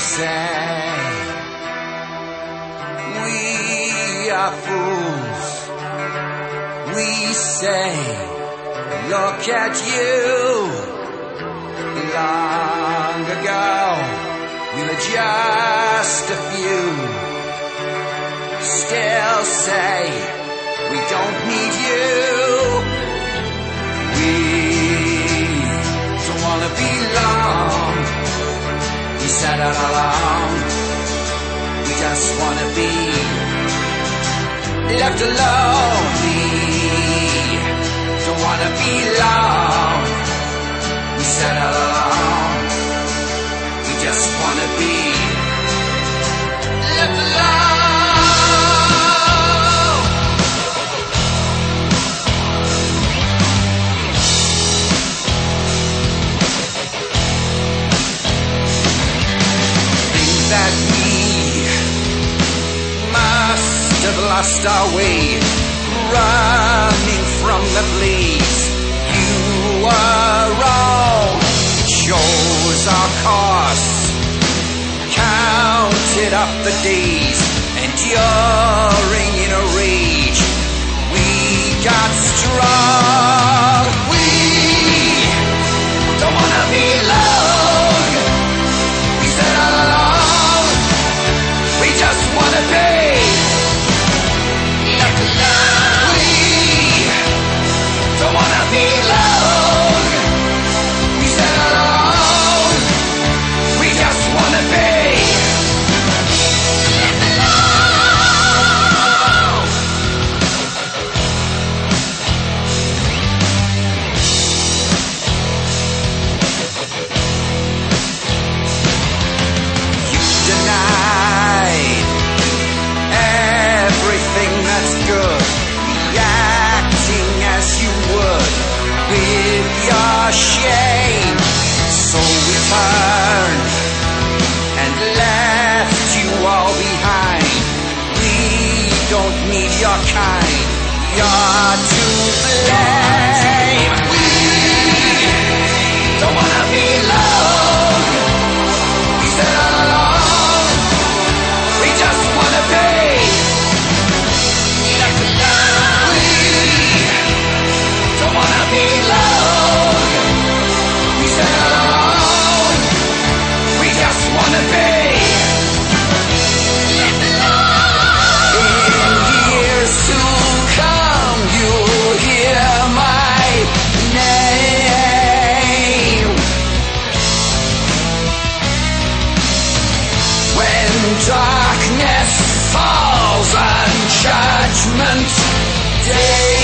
say we are fools. We say, look at you. Long ago, we were just a few. Still say, we don't need you. We don't wanna belong. We said it all along. We just wanna be left alone. We don't wanna belong. We said all along, we just wanna be left alone. Think that we must have lost our way, running from the blaze. You were wrong, chose our course, counted up the days, enduring in a rage. We got strong. We don't wanna be alone. We said all along, we just wanna be left alone. We don't wanna be alone. We said all along, we just wanna be left alone. You denied everything that's good, reacting as you would with your shame. So we turned and left you all behind. We don't need your kind, you're to blame. We don't wanna be alone. We said all along, we just wanna be left alone. We don't wanna be alone. We said all along, we just wanna be left alone. In years to come, you'll hear my name. When darkness falls on Judgment Day.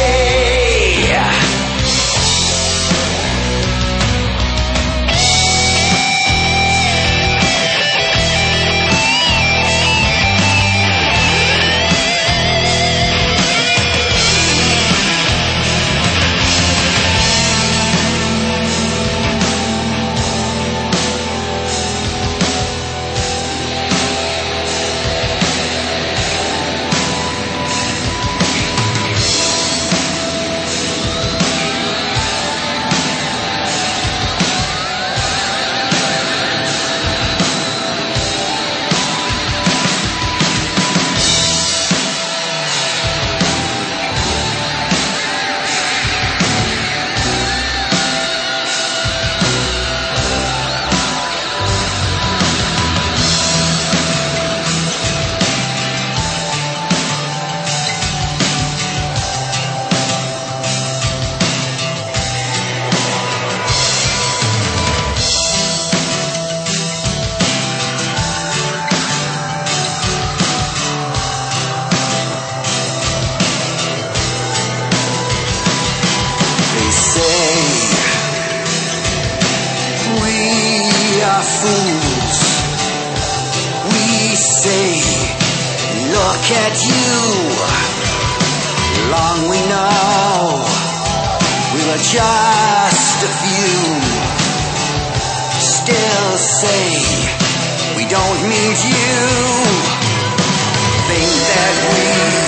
Fools, we say, look at you. Long we know, we were just a few. Still say, we don't need you. Think that we